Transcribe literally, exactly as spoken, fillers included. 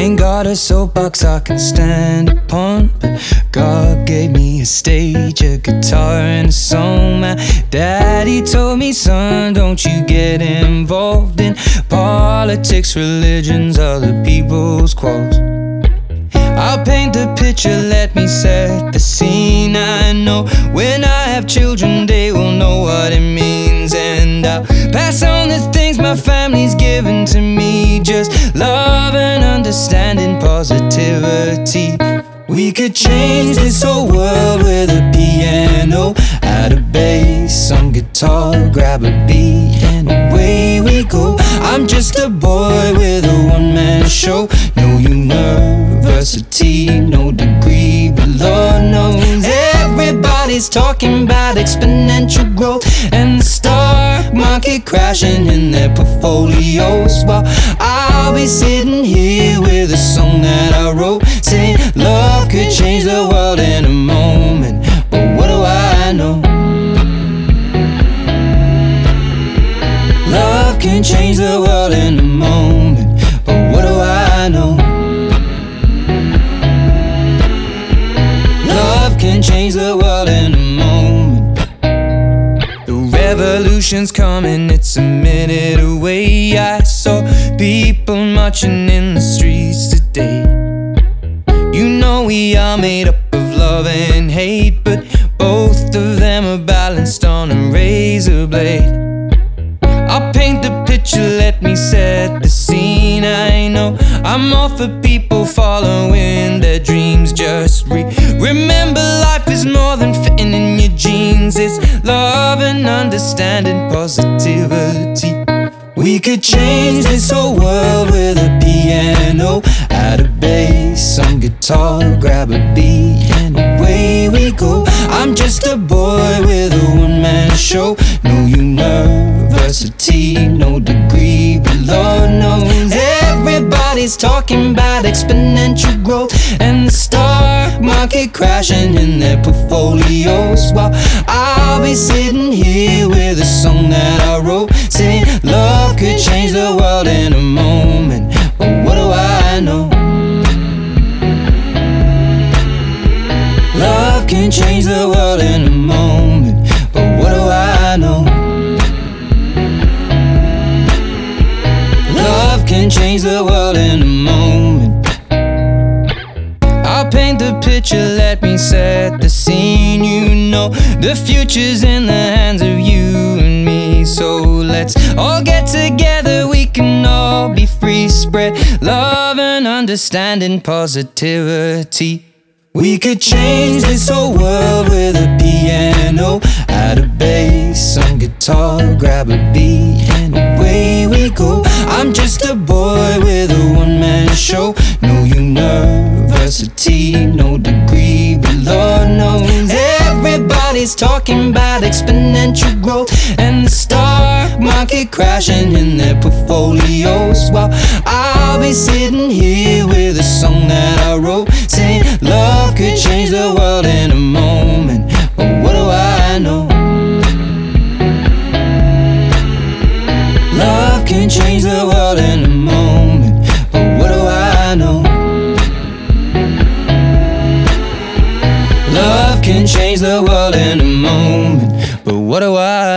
Ain't got a soapbox I can stand upon, but God gave me a stage, a guitar and a song. My daddy told me, son, don't you get involved in politics, religions, other people's quarrels. I'll paint the picture, let me set the scene. I know when I have children they will know what it means, and I'll pass on the things my family's given to me. Just love and understanding, positivity. We could change this whole world with a piano, add a bass, some guitar, grab a beat, and away we go. I'm just a boy with a one-man show. No university, no degree, but Lord knows everybody's talking about exponential growth and the stock market crashing in their portfolios, while I'll be sitting here with a song that I wrote, saying love could change the world in a moment. But what do I know? Love can change the world in a moment. But what do I know? Love can change the world in a moment. The revolution's coming, it's a minute away. I saw people marching in the streets today. You know we are made up of love and hate, but both of them are balanced on a razor blade. I'll paint the picture, let me set the scene. I know I'm all for people following their dreams. Just re remember, life is more than fitting in your jeans. It's love and understanding, positivity. We could change this whole world with a piano, add a bass, some guitar, grab a beat, and away we go. I'm just a boy with a one-man show. No university, no degree, but Lord knows everybody's talking about exponential growth and the stock market crashing in their portfolios, while I'll be sitting here with a song that I wrote, saying love could change the world in a moment. But what do I know? Love can change the world in a moment. But what do I know? Love can change the world in a moment. I'll paint the picture, let me set the scene. You know the future's in the hands of you and me. So let's all get together, we can all be free. Spread love and understanding, positivity. We could change this whole world with a piano, add a bass, some guitar, grab a beat, and away we go. I'm just a boy with a one-man show. No university, no degree, but Lord knows everybody's talking about exponential growth and the stock market crashing in their portfolios, while I'll be sitting here with a song that I wrote, saying love could change the world in a moment. But what do I know? Love can change the world in a moment. But what do I know? Love can change the world in a moment. But what do I